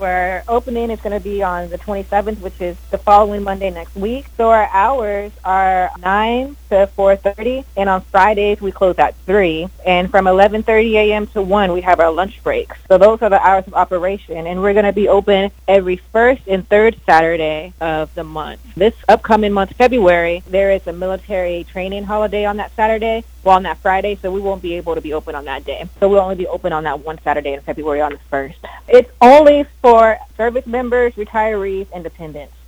Our opening is going to be on the 27th, which is the following Monday next week. So our hours are 9 to 4:30, and on Fridays we close at 3. And from 11:30 a.m. to 1, we have our lunch breaks. So those are the hours of operation, and we're going to be open every first and third Saturday of the month. This upcoming month, February, there is a military training holiday on that Saturday, well, on that Friday, so we won't be able to be open on that day. So we'll only be open on that one Saturday in February on the 1st. It's only for service members, retirees, and dependents.